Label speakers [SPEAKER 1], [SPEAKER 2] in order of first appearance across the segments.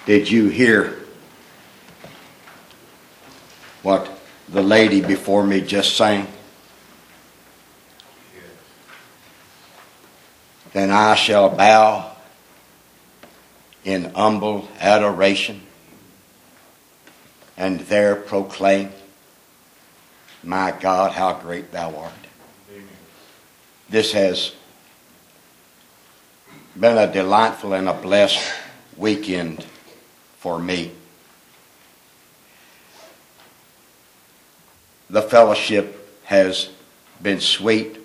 [SPEAKER 1] Did you hear what the lady before me just sang? Then I shall bow in humble adoration and there proclaim, my God, how great thou art. Amen. This has been a delightful and a blessed weekend for me. The fellowship has been sweet.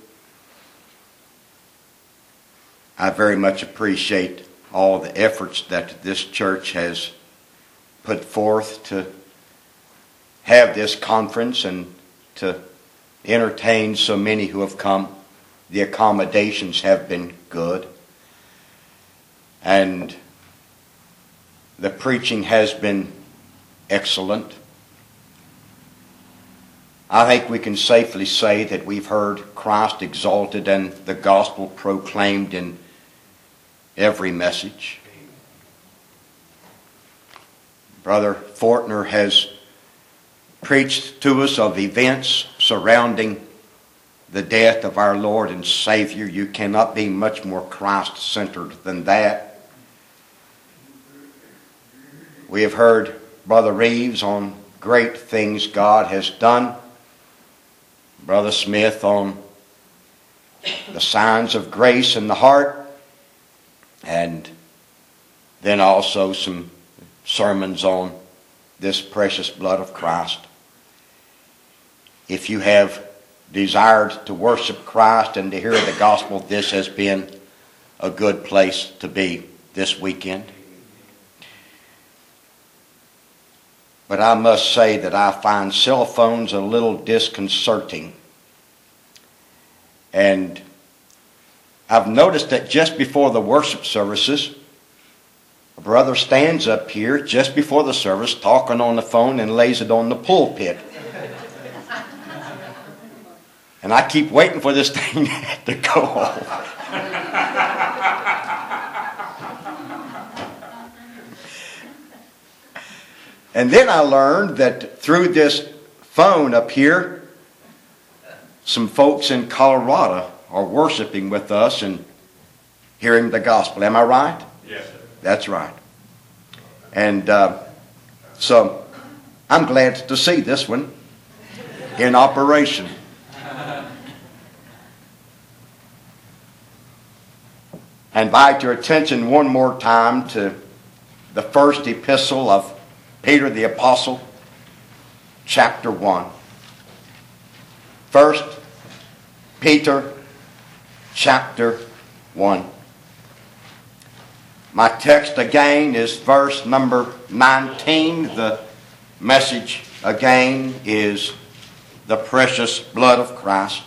[SPEAKER 1] I very much appreciate all the efforts that this church has put forth to have this conference and to entertain so many who have come. The accommodations have been good. And the preaching has been excellent. I think we can safely say that we've heard Christ exalted and the gospel proclaimed in every message. Brother Fortner has preached to us of events surrounding the death of our Lord and Savior. You cannot be much more Christ-centered than that. We have heard Brother Reeves on great things God has done. Brother Smith on the signs of grace in the heart. And then also some sermons on this precious blood of Christ. If you have desired to worship Christ and to hear the gospel, this has been a good place to be this weekend. But I must say that I find cell phones a little disconcerting. And I've noticed that just before the worship services, a brother stands up here just before the service talking on the phone and lays it on the pulpit. And I keep waiting for this thing to go off. And then I learned that through this phone up here, some folks in Colorado are worshiping with us and hearing the gospel. Am I right?
[SPEAKER 2] Yes, sir.
[SPEAKER 1] That's right. And so I'm glad to see this one in operation. I invite your attention one more time to the first epistle of Peter the Apostle, chapter 1. 1 Peter, chapter 1. My text again is verse number 19. The message again is the precious blood of Christ.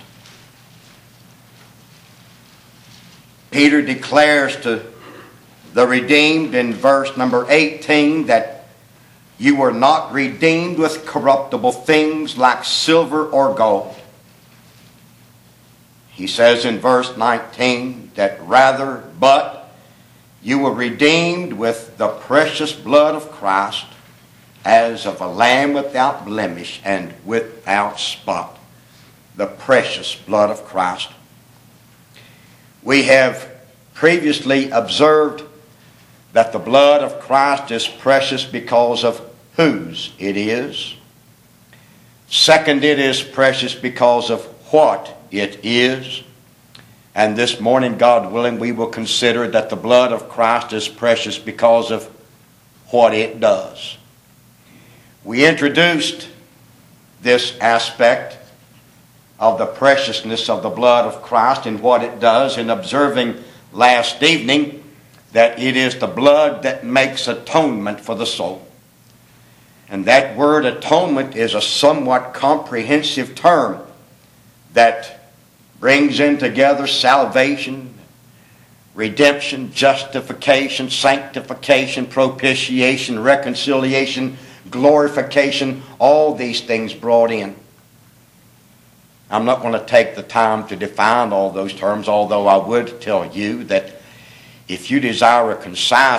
[SPEAKER 1] Peter declares to the redeemed in verse number 18 that you were not redeemed with corruptible things like silver or gold. He says in verse 19 that rather, but you were redeemed with the precious blood of Christ as of a lamb without blemish and without spot. The precious blood of Christ. We have previously observed that the blood of Christ is precious because of whose it is. Second, it is precious because of what it is. And this morning, God willing, we will consider that the blood of Christ is precious because of what it does. We introduced this aspect of the preciousness of the blood of Christ and what it does in observing last evening that it is the blood that makes atonement for the soul. And that word atonement is a somewhat comprehensive term that brings in together salvation, redemption, justification, sanctification, propitiation, reconciliation, glorification, all these things brought in. I'm not going to take the time to define all those terms, although I would tell you that if you desire a concise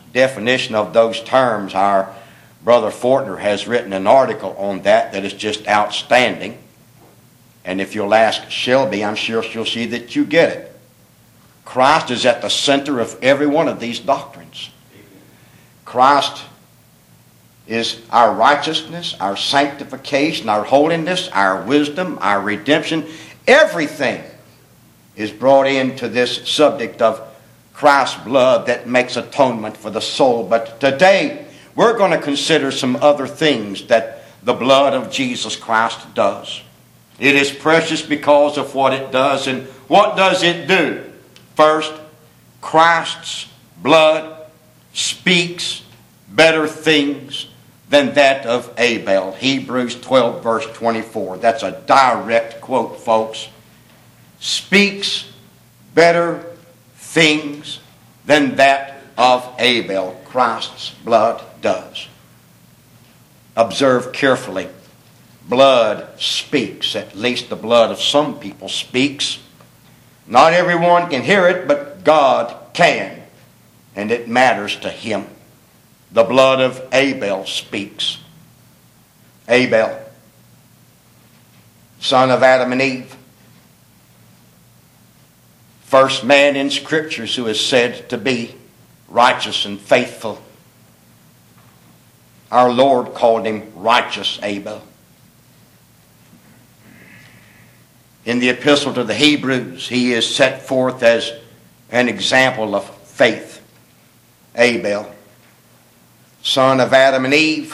[SPEAKER 1] definition of those terms, our brother Fortner has written an article on that is just outstanding. And if you'll ask Shelby, I'm sure she'll see that you get it. Christ is at the center of every one of these doctrines. Christ is our righteousness, our sanctification, our holiness, our wisdom, our redemption. Everything is brought into this subject of Christ's blood that makes atonement for the soul. But today, we're going to consider some other things that the blood of Jesus Christ does. It is precious because of what it does. And what does it do? First, Christ's blood speaks better things than that of Abel. Hebrews 12 verse 24. That's a direct quote, folks. Speaks better things than that of Abel. Christ's blood does. Observe carefully. Blood speaks. At least the blood of some people speaks. Not everyone can hear it, but God can. And it matters to Him. The blood of Abel speaks. Abel, son of Adam and Eve. First man in Scriptures who is said to be righteous and faithful. Our Lord called him righteous Abel. In the epistle to the Hebrews, he is set forth as an example of faith. Abel, son of Adam and Eve,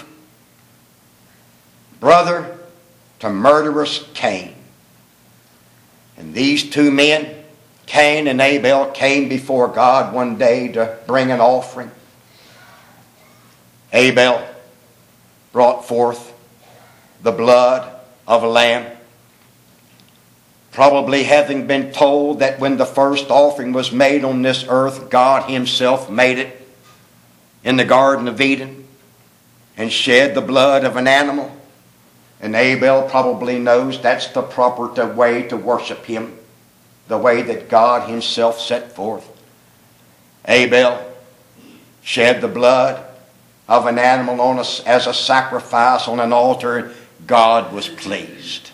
[SPEAKER 1] brother to murderous Cain. And these two men, Cain and Abel, came before God one day to bring an offering. Abel brought forth the blood of a lamb, probably having been told that when the first offering was made on this earth, God Himself made it in the Garden of Eden and shed the blood of an animal. And Abel probably knows that's the proper way to worship Him, the way that God Himself set forth. Abel shed the blood of an animal as a sacrifice on an altar. God was pleased.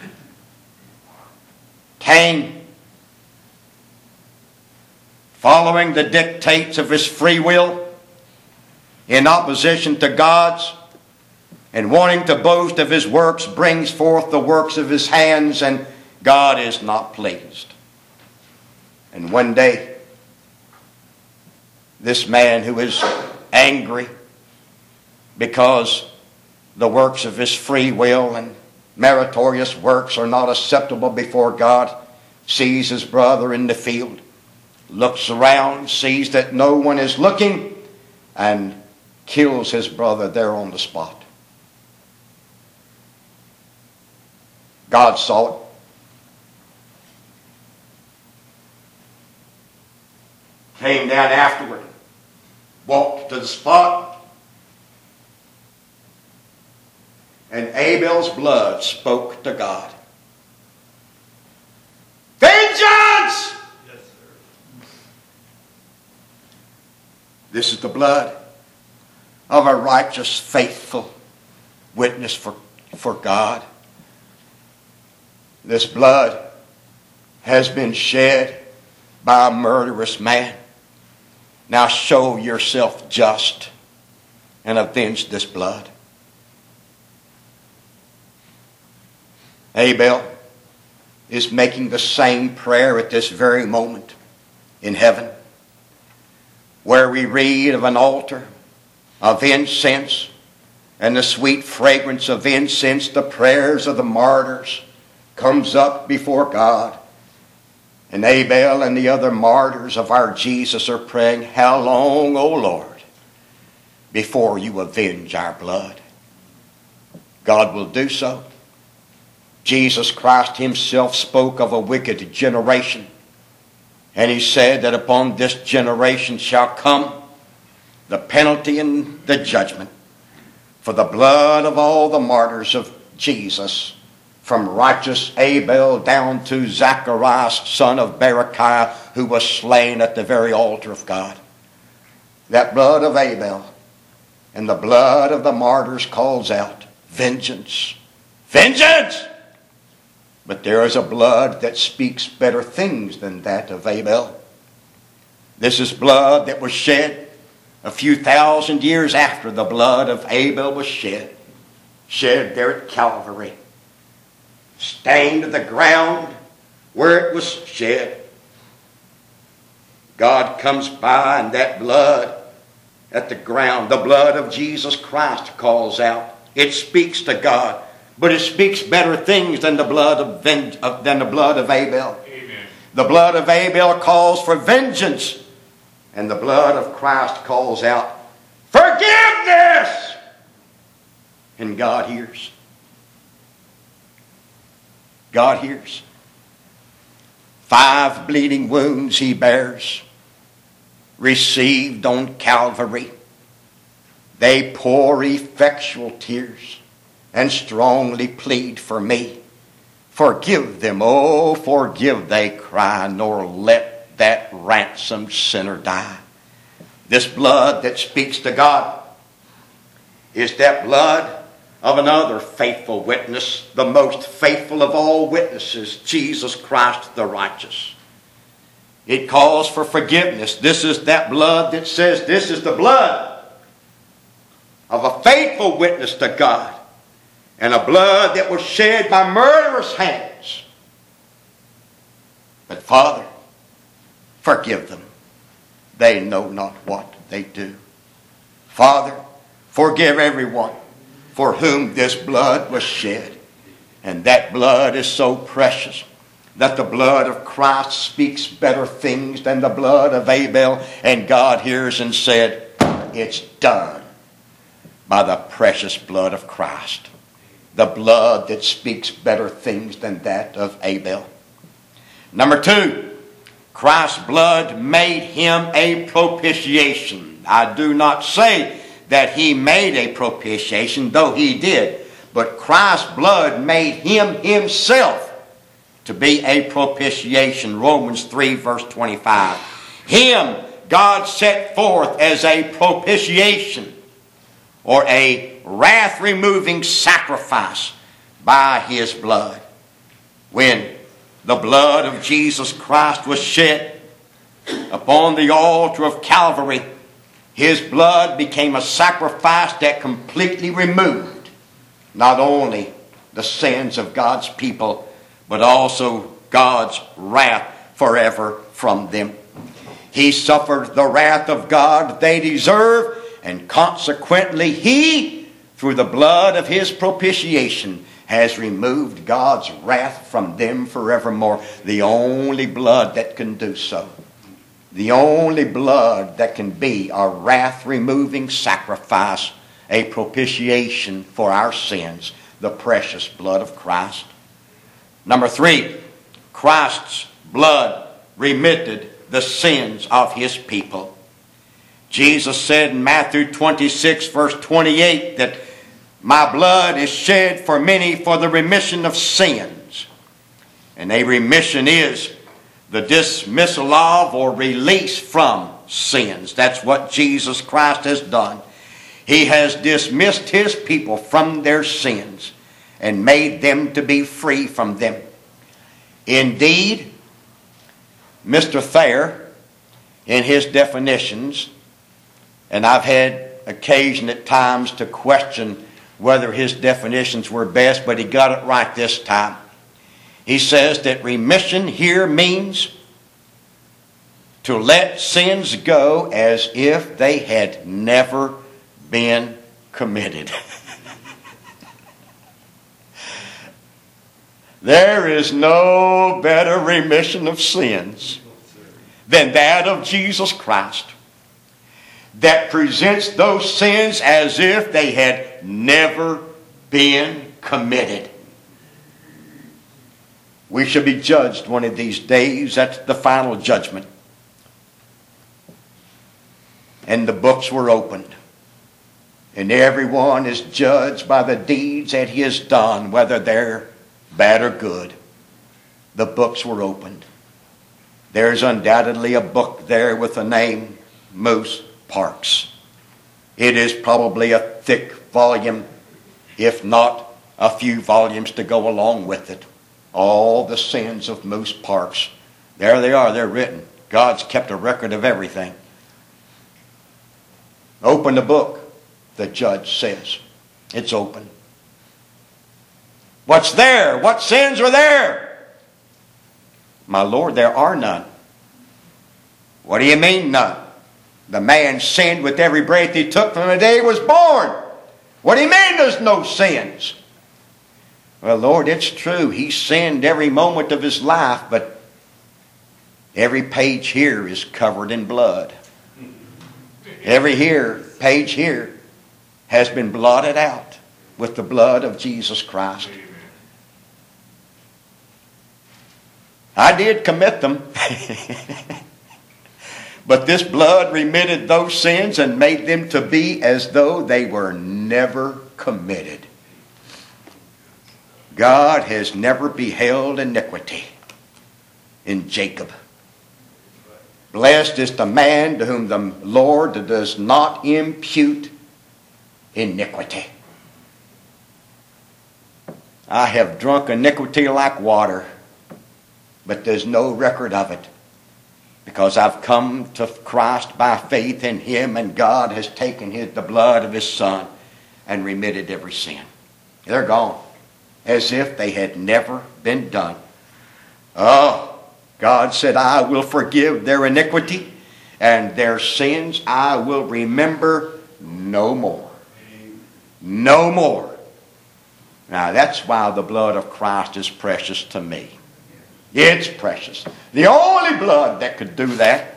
[SPEAKER 1] Cain, following the dictates of his free will, in opposition to God's, and wanting to boast of his works, brings forth the works of his hands, and God is not pleased. And one day, this man who is angry because the works of his free will and meritorious works are not acceptable before God, sees his brother in the field, looks around, sees that no one is looking, and kills his brother there on the spot. God saw it. Came down afterward, walked to the spot, and Abel's blood spoke to God. Vengeance! Yes, sir. This is the blood of a righteous, faithful witness for God. This blood has been shed by a murderous man. Now show yourself just and avenge this blood. Abel is making the same prayer at this very moment in heaven, where we read of an altar of incense and the sweet fragrance of incense, the prayers of the martyrs comes up before God. And Abel and the other martyrs of our Jesus are praying, how long, O Lord, before you avenge our blood? God will do so. Jesus Christ Himself spoke of a wicked generation. And He said that upon this generation shall come the penalty and the judgment for the blood of all the martyrs of Jesus, from righteous Abel down to Zacharias, son of Berechiah, who was slain at the very altar of God. that blood of Abel and the blood of the martyrs calls out, vengeance, vengeance! But there is a blood that speaks better things than that of Abel. This is blood that was shed a few thousand years after the blood of Abel was shed. Shed there at Calvary. Stained to the ground where it was shed. God comes by and that blood at the ground, the blood of Jesus Christ calls out. It speaks to God, but it speaks better things than the blood of Abel.
[SPEAKER 2] Amen.
[SPEAKER 1] The blood of Abel calls for vengeance, and the blood of Christ calls out forgiveness. And God hears. God hears. 5 bleeding wounds he bears, received on Calvary. They pour effectual tears and strongly plead for me. Forgive them, oh, forgive, they cry, nor let that ransomed sinner die. This blood that speaks to God is that blood of another faithful witness, the most faithful of all witnesses, Jesus Christ the righteous. It calls for forgiveness. This is that blood that says this is the blood of a faithful witness to God, and a blood that was shed by murderous hands. But Father, forgive them. They know not what they do. Father, forgive everyone for whom this blood was shed. And that blood is so precious that the blood of Christ speaks better things than the blood of Abel. And God hears and said, it's done by the precious blood of Christ. The blood that speaks better things than that of Abel. Number 2, Christ's blood made him a propitiation. I do not say that he made a propitiation, though he did. But Christ's blood made him himself to be a propitiation. Romans 3 verse 25. Him God set forth as a propitiation, or a wrath-removing sacrifice by his blood. When the blood of Jesus Christ was shed upon the altar of Calvary, his blood became a sacrifice that completely removed not only the sins of God's people, but also God's wrath forever from them. He suffered the wrath of God they deserve, and consequently he, through the blood of his propitiation, has removed God's wrath from them forevermore. The only blood that can do so. The only blood that can be a wrath-removing sacrifice, a propitiation for our sins, the precious blood of Christ. Number 3, Christ's blood remitted the sins of his people. Jesus said in Matthew 26 verse 28 that my blood is shed for many for the remission of sins. And a remission is the dismissal of or release from sins. That's what Jesus Christ has done. He has dismissed his people from their sins and made them to be free from them. Indeed, Mr. Thayer, in his definitions, and I've had occasion at times to question whether his definitions were best, but he got it right this time. He says that remission here means to let sins go as if they had never been committed. There is no better remission of sins than that of Jesus Christ, that presents those sins as if they had never been committed. We shall be judged one of these days. That's the final judgment. And the books were opened. And everyone is judged by the deeds that he has done, whether they're bad or good. The books were opened. There's undoubtedly a book there with the name Moose Parks. It is probably a thick volume, if not a few volumes to go along with it. All the sins of Moose Parks. There they are, they're written. God's kept a record of everything. Open the book, the judge says. It's open. What's there? What sins are there? My Lord, there are none. What do you mean none? The man sinned with every breath he took from the day he was born. What do you mean there's no sins? Well, Lord, it's true. He sinned every moment of his life, but every page here is covered in blood. Every page here has been blotted out with the blood of Jesus Christ. I did commit them. But this blood remitted those sins and made them to be as though they were never committed. God has never beheld iniquity in Jacob. Blessed is the man to whom the Lord does not impute iniquity. I have drunk iniquity like water, but there's no record of it, because I've come to Christ by faith in Him, and God has taken the blood of His Son and remitted every sin. They're gone, as if they had never been done. Oh, God said, I will forgive their iniquity, and their sins I will remember no more. No more. Now that's why the blood of Christ is precious to me. It's precious. The only blood that could do that.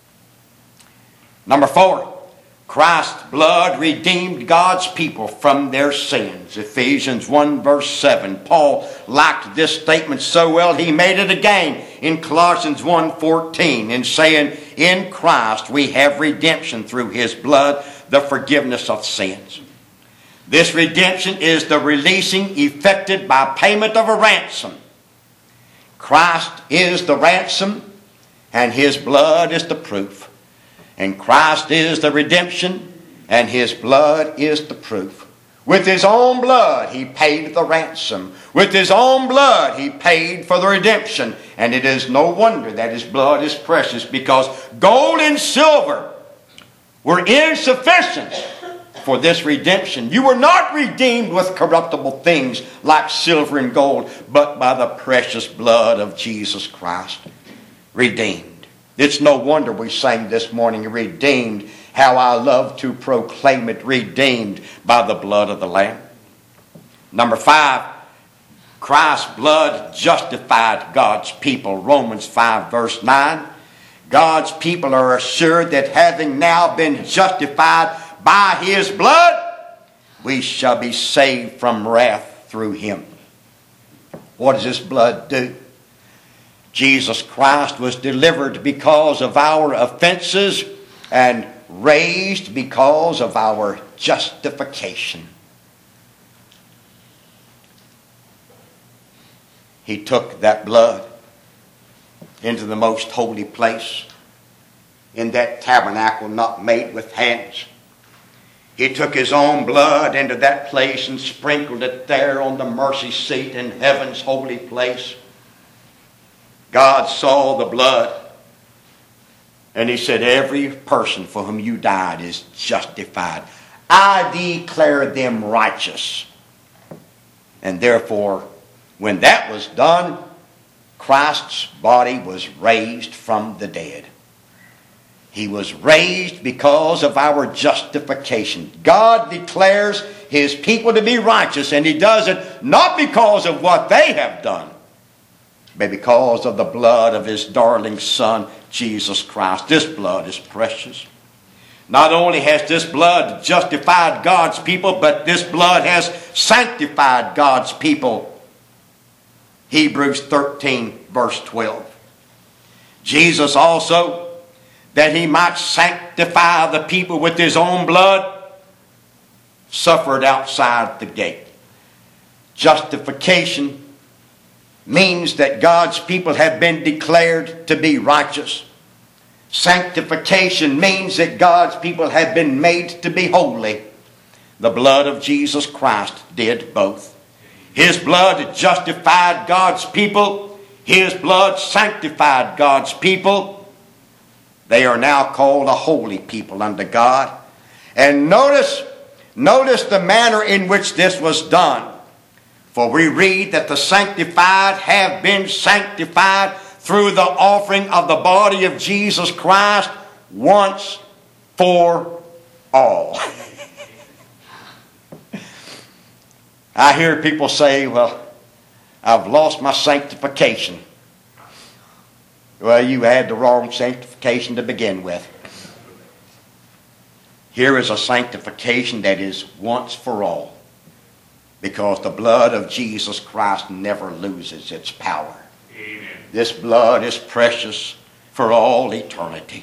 [SPEAKER 1] Number 4, Christ's blood redeemed God's people from their sins. Ephesians 1 verse 7. Paul liked this statement so well he made it again in Colossians 1:14 in saying, in Christ we have redemption through His blood, the forgiveness of sins. This redemption is the releasing effected by payment of a ransom. Christ is the ransom, and His blood is the proof. And Christ is the redemption, and His blood is the proof. With His own blood He paid the ransom. With His own blood He paid for the redemption. And it is no wonder that His blood is precious, because gold and silver were insufficient for this redemption. You were not redeemed with corruptible things like silver and gold, but by the precious blood of Jesus Christ. Redeemed. It's no wonder we sang this morning, redeemed. How I love to proclaim it, redeemed by the blood of the Lamb. Number 5, Christ's blood justified God's people. Romans 5 verse 9. God's people are assured that having now been justified by His blood, we shall be saved from wrath through Him. What does this blood do? Jesus Christ was delivered because of our offenses and raised because of our justification. He took that blood into the most holy place, in that tabernacle not made with hands. He took His own blood into that place and sprinkled it there on the mercy seat in heaven's holy place. God saw the blood, and He said, every person for whom you died is justified. I declare them righteous. And therefore, when that was done, Christ's body was raised from the dead. He was raised because of our justification. God declares His people to be righteous, and He does it not because of what they have done, but because of the blood of His darling Son, Jesus Christ. This blood is precious. Not only has this blood justified God's people, but this blood has sanctified God's people. Hebrews 13 verse 12. Jesus also, that He might sanctify the people with His own blood, suffered outside the gate. Justification means that God's people have been declared to be righteous. Sanctification means that God's people have been made to be holy. The blood of Jesus Christ did both. His blood justified God's people. His blood sanctified God's people. They are now called a holy people unto God. And notice the manner in which this was done. For we read that the sanctified have been sanctified through the offering of the body of Jesus Christ once for all. I hear people say, well, I've lost my sanctification. Well, you had the wrong sanctification to begin with. Here is a sanctification that is once for all, because the blood of Jesus Christ never loses its power. Amen. This blood is precious for all eternity.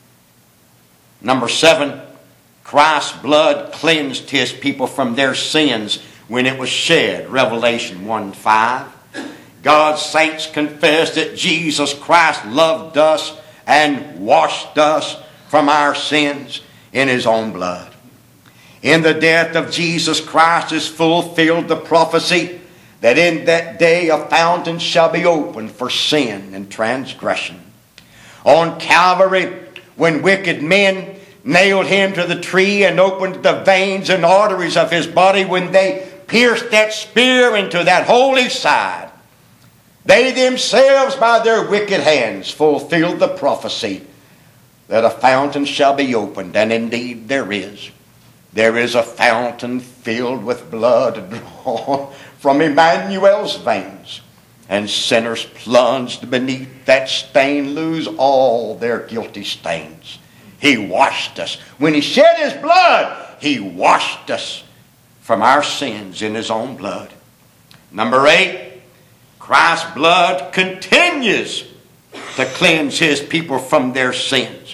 [SPEAKER 1] Number 7, Christ's blood cleansed His people from their sins when it was shed. Revelation 1:5. God's saints confess that Jesus Christ loved us and washed us from our sins in His own blood. In the death of Jesus Christ is fulfilled the prophecy that in that day a fountain shall be opened for sin and transgression. On Calvary, when wicked men nailed Him to the tree and opened the veins and arteries of His body, when they pierced that spear into that holy side, they themselves by their wicked hands fulfilled the prophecy that a fountain shall be opened. And indeed there is. There is a fountain filled with blood drawn from Emmanuel's veins. And sinners plunged beneath that stain lose all their guilty stains. He washed us. When He shed His blood, He washed us from our sins in His own blood. Number 8, Christ's blood continues to cleanse His people from their sins.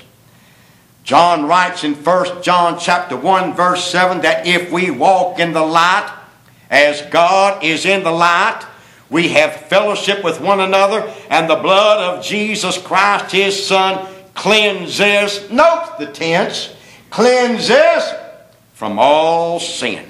[SPEAKER 1] John writes in 1 John chapter 1 verse 7 that if we walk in the light as God is in the light, we have fellowship with one another, and the blood of Jesus Christ His Son cleanses, note the tense, cleanses from all sin.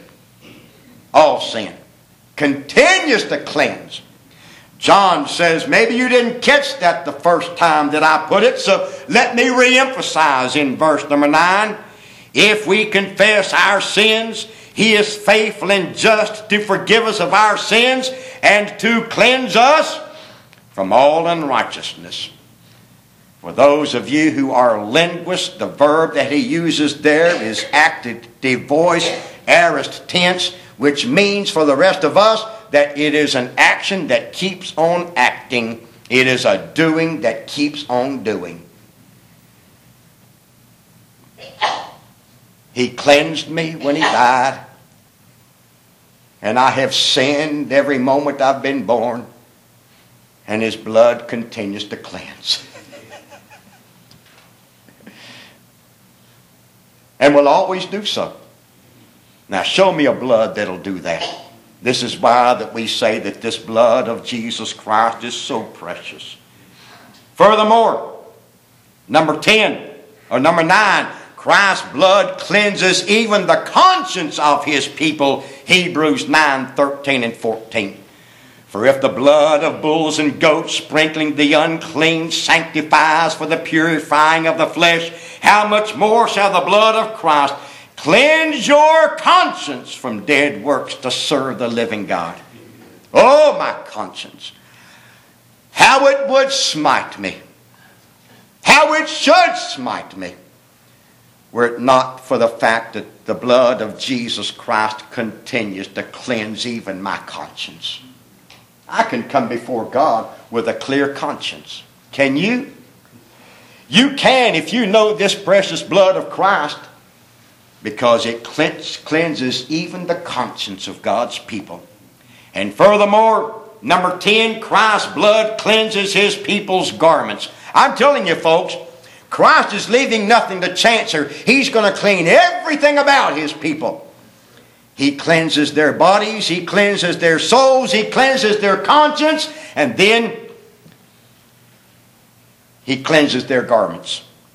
[SPEAKER 1] All sin. Continues to cleanse. John says, maybe you didn't catch that the first time that I put it, so let me re-emphasize in verse number 9. If we confess our sins, He is faithful and just to forgive us of our sins and to cleanse us from all unrighteousness. For those of you who are linguists, the verb that he uses there is active voice, aorist tense, which means for the rest of us that it is an action that keeps on acting. It is a doing that keeps on doing. He cleansed me when He died. And I have sinned every moment I've been born. And His blood continues to cleanse. And will always do so. Now show me a blood that'll do that. This is why that we say that this blood of Jesus Christ is so precious. Furthermore, number 9, Christ's blood cleanses even the conscience of His people. Hebrews 9:13 and 14. For if the blood of bulls and goats sprinkling the unclean sanctifies for the purifying of the flesh, how much more shall the blood of Christ cleanse your conscience from dead works to serve the living God? Oh, my conscience. How it would smite me. How it should smite me. Were it not for the fact that the blood of Jesus Christ continues to cleanse even my conscience. I can come before God with a clear conscience. Can you? You can if you know this precious blood of Christ, because it cleanses even the conscience of God's people. And furthermore, number 10, Christ's blood cleanses His people's garments. I'm telling you folks, Christ is leaving nothing to chance here. He's going to clean everything about His people. He cleanses their bodies, He cleanses their souls, He cleanses their conscience, and then He cleanses their garments.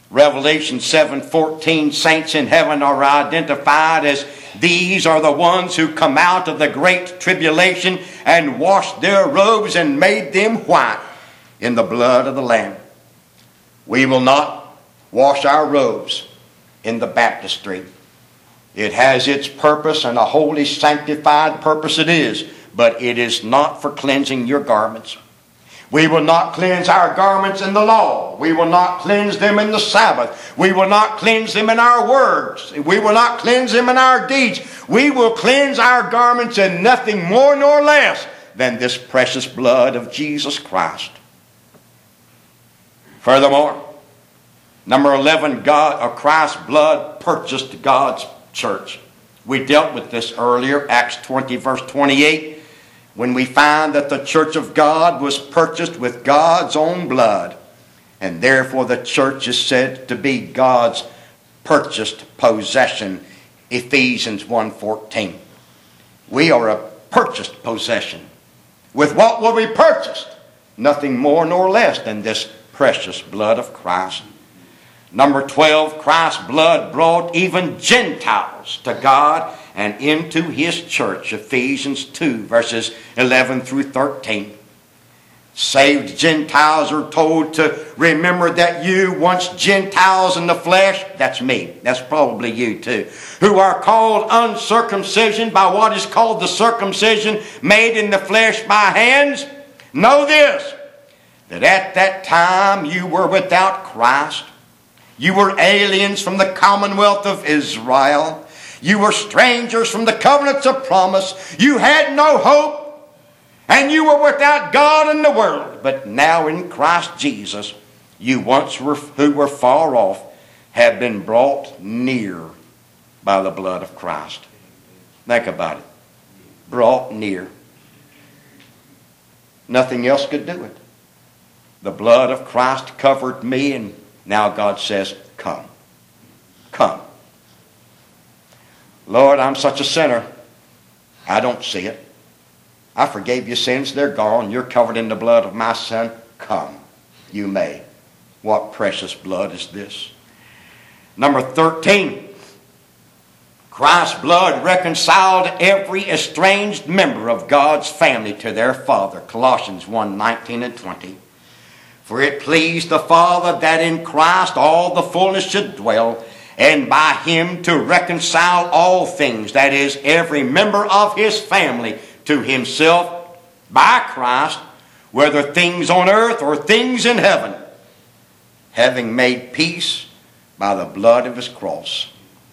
[SPEAKER 1] Revelation 7:14, saints in heaven are identified as these are the ones who come out of the great tribulation and washed their robes and made them white in the blood of the Lamb. We will not wash our robes in the baptistry. It has its purpose, and a holy sanctified purpose it is, but it is not for cleansing your garments. We will not cleanse our garments in the law. We will not cleanse them in the Sabbath. We will not cleanse them in our words. We will not cleanse them in our deeds. We will cleanse our garments in nothing more nor less than this precious blood of Jesus Christ. Furthermore, number 11, Christ's blood purchased God's church. We dealt with this earlier, Acts 20 verse 28. When we find that the church of God was purchased with God's own blood, and therefore the church is said to be God's purchased possession, Ephesians 1:14. We are a purchased possession. With what were we purchased? Nothing more nor less than this precious blood of Christ. Number 12, Christ's blood brought even Gentiles to God and into His church. Ephesians 2 verses 11 through 13. Saved Gentiles are told to remember that you, once Gentiles in the flesh, that's me, that's probably you too, who are called uncircumcision by what is called the circumcision made in the flesh by hands. Know this, that at that time you were without Christ. You were aliens from the commonwealth of Israel. You were strangers from the covenants of promise. You had no hope, and you were without God in the world. But now in Christ Jesus, you once were who were far off, have been brought near by the blood of Christ. Think about it. Brought near. Nothing else could do it. The blood of Christ covered me, and now God says, come. Come. Lord, I'm such a sinner. I don't see it. I forgave your sins. They're gone. You're covered in the blood of my Son. Come. You may. What precious blood is this? Number 13. Christ's blood reconciled every estranged member of God's family to their Father. Colossians 1:19 and 20. For it pleased the Father that in Christ all the fullness should dwell, and by Him to reconcile all things, that is, every member of His family, to Himself by Christ, whether things on earth or things in heaven, having made peace by the blood of His cross.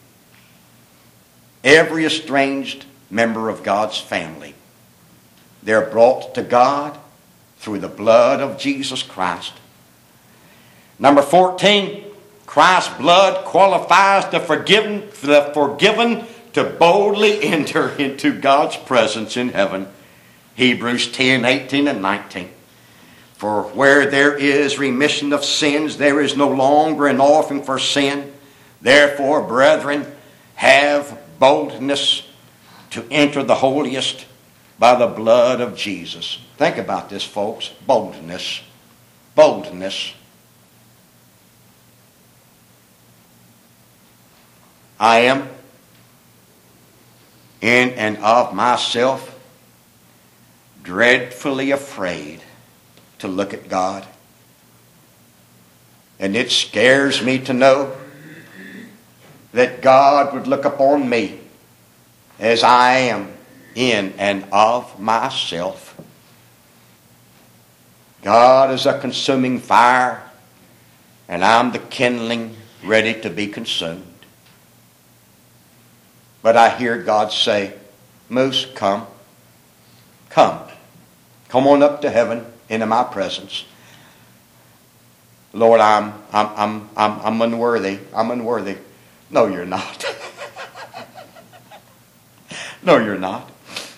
[SPEAKER 1] Every estranged member of God's family, they're brought to God through the blood of Jesus Christ. Number 14, Christ's blood qualifies the forgiven to boldly enter into God's presence in heaven. Hebrews 10:18 and 19. For where there is remission of sins, there is no longer an offering for sin. Therefore, brethren, have boldness to enter the holiest by the blood of Jesus. Think about this, folks. Boldness. Boldness. I am in and of myself dreadfully afraid to look at God. And it scares me to know that God would look upon me as I am in and of myself. God is a consuming fire, and I'm the kindling ready to be consumed. But I hear God say, Moose, come. Come. Come on up to heaven into my presence. Lord, I'm unworthy. I'm unworthy. No, you're not. No, you're not.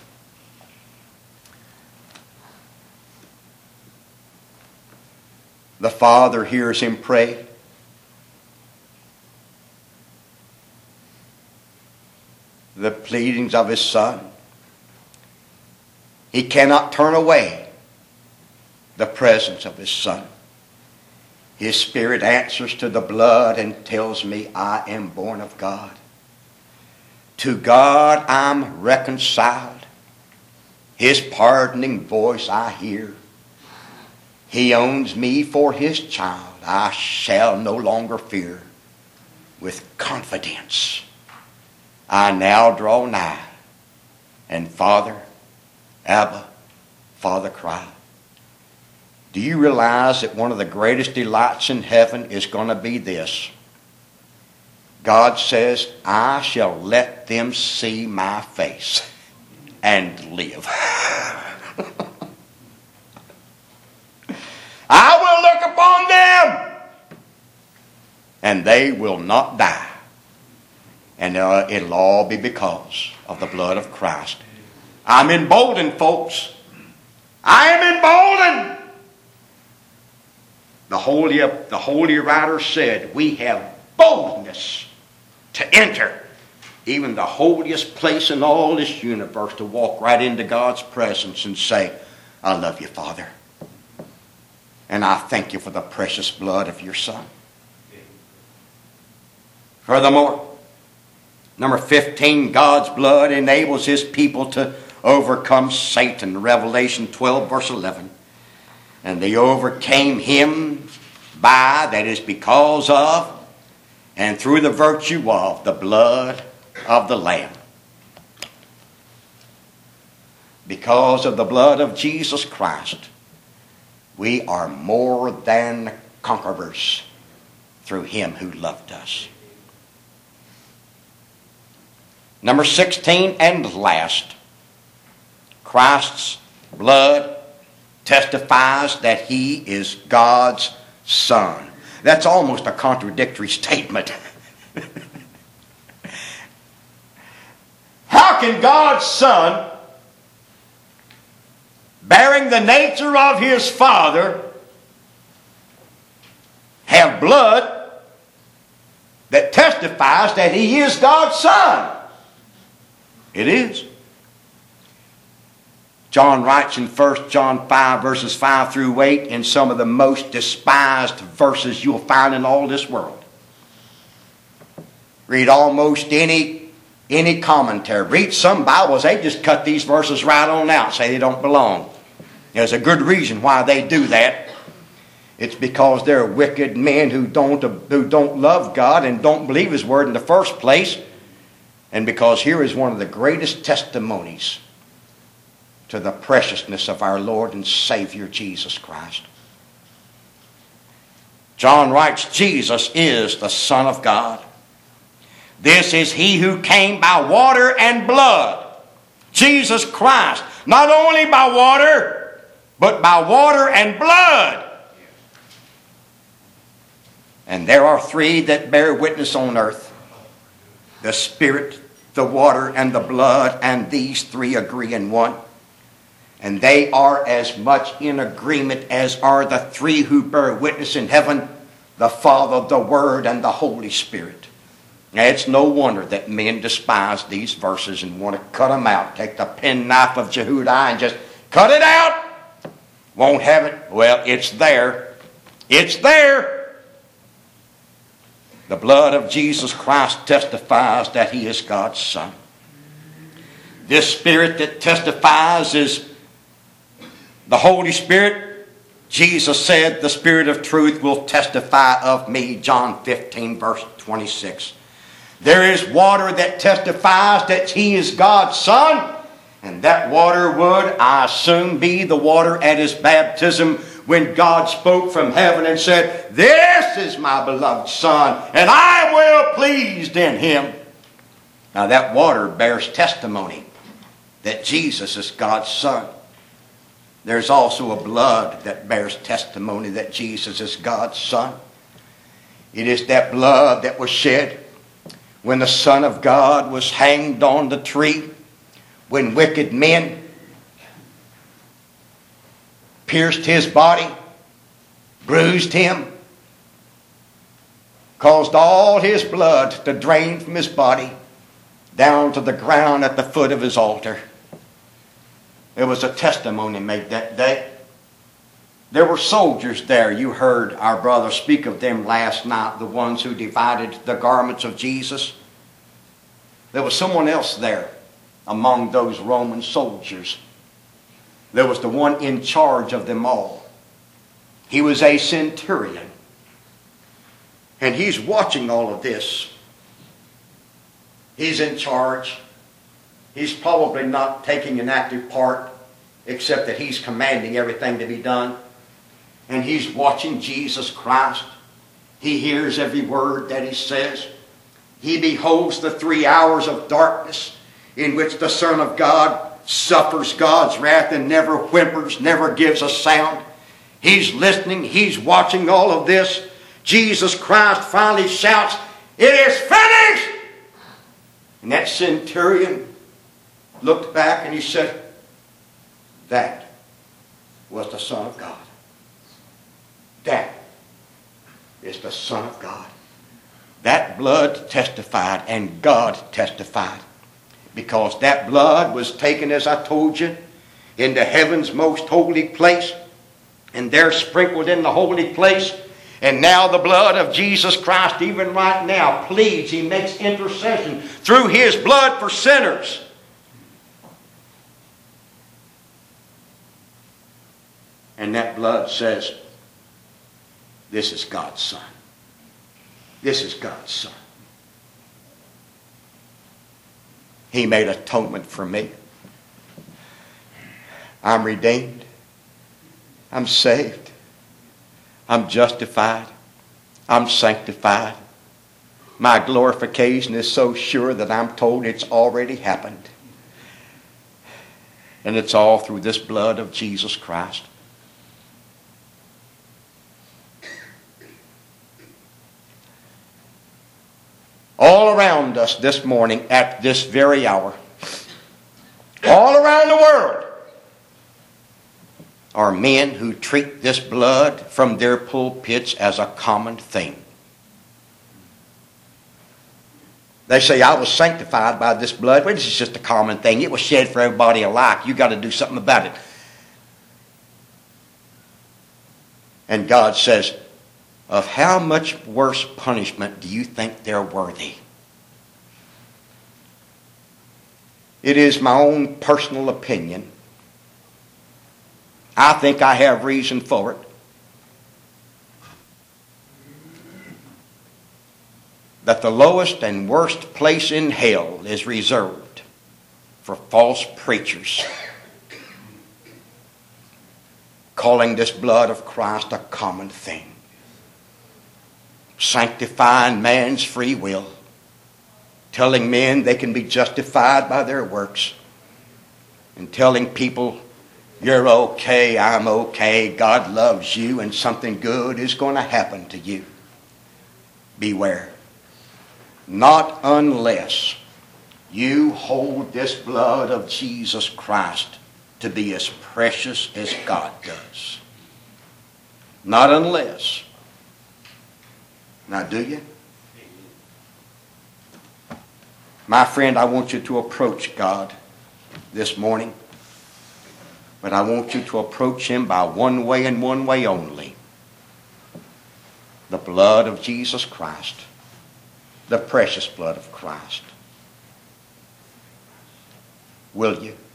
[SPEAKER 1] The Father hears him pray. The pleadings of his Son. He cannot turn away the presence of his Son. His Spirit answers to the blood and tells me I am born of God. To God I'm reconciled. His pardoning voice I hear. He owns me for His child. I shall no longer fear. With confidence I now draw nigh, and Father, Abba, Father cry. Do you realize that one of the greatest delights in heaven is going to be this? God says, I shall let them see my face and live. I will look upon them and they will not die. And it'll all be because of the blood of Christ. I'm emboldened, folks. I am emboldened. The holy writer said, we have boldness to enter even the holiest place in all this universe, to walk right into God's presence and say, I love you, Father. And I thank you for the precious blood of your Son. Furthermore, number 15, God's blood enables His people to overcome Satan. Revelation 12, verse 11. And they overcame him by, that is because of, and through the virtue of the blood of the Lamb. Because of the blood of Jesus Christ, we are more than conquerors through Him who loved us. Number 16 and last, Christ's blood testifies that He is God's Son. That's almost a contradictory statement. How can God's Son, bearing the nature of His Father, have blood that testifies that He is God's Son? It is. John writes in 1 John 5, verses 5 through 8, in some of the most despised verses you'll find in all this world. Read almost any commentary. Read some Bibles, they just cut these verses right on out, say they don't belong. There's a good reason why they do that. It's because they're wicked men who don't love God and don't believe His Word in the first place. And because here is one of the greatest testimonies to the preciousness of our Lord and Savior Jesus Christ. John writes, Jesus is the Son of God. This is He who came by water and blood. Jesus Christ. Not only by water, but by water and blood. And there are three that bear witness on earth. The Spirit, the water, and the blood. And these three agree in one. And they are as much in agreement as are the three who bear witness in heaven, the Father, the Word, and the Holy Spirit. Now, it's no wonder that men despise these verses and want to cut them out. Take the penknife of Jehudi and just cut it out. Won't have it. Well, it's there. It's there. The blood of Jesus Christ testifies that He is God's Son. This Spirit that testifies is the Holy Spirit. Jesus said, the Spirit of truth will testify of me. John 15, verse 26. There is water that testifies that He is God's Son. And that water would, I assume, be the water at His baptism when God spoke from heaven and said, this is my beloved Son, and I am well pleased in Him. Now that water bears testimony that Jesus is God's Son. There's also a blood that bears testimony that Jesus is God's Son. It is that blood that was shed when the Son of God was hanged on the tree, when wicked men pierced His body, bruised Him, caused all His blood to drain from His body down to the ground at the foot of His altar. There was a testimony made that day. There were soldiers there. You heard our brother speak of them last night, the ones who divided the garments of Jesus. There was someone else there among those Roman soldiers. There was the one in charge of them all. He was a centurion. And he's watching all of this. He's in charge. He's probably not taking an active part, except that he's commanding everything to be done. And he's watching Jesus Christ. He hears every word that he says. He beholds the 3 hours of darkness in which the Son of God suffers God's wrath and never whimpers, never gives a sound. He's listening. He's watching all of this. Jesus Christ finally shouts, "It is finished!" And that centurion looked back and he said, that was the Son of God. That is the Son of God. That blood testified and God testified. Because that blood was taken, as I told you, into heaven's most holy place. And there sprinkled in the holy place. And now the blood of Jesus Christ, even right now, pleads. He makes intercession through His blood for sinners. And that blood says, this is God's Son. This is God's Son. He made atonement for me. I'm redeemed. I'm saved. I'm justified. I'm sanctified. My glorification is so sure that I'm told it's already happened. And it's all through this blood of Jesus Christ. All around us this morning at this very hour, all around the world, are men who treat this blood from their pulpits as a common thing. They say, I was sanctified by this blood. Well, this is just a common thing. It was shed for everybody alike. You've got to do something about it. And God says, of how much worse punishment do you think they're worthy? It is my own personal opinion. I think I have reason for it. That the lowest and worst place in hell is reserved for false preachers, calling this blood of Christ a common thing. Sanctifying man's free will, telling men they can be justified by their works, and telling people, you're okay, I'm okay, God loves you, and something good is going to happen to you. Beware. Not unless you hold this blood of Jesus Christ to be as precious as God does. Not unless. Now, do you? My friend, I want you to approach God this morning. But I want you to approach Him by one way and one way only. The blood of Jesus Christ. The precious blood of Christ. Will you?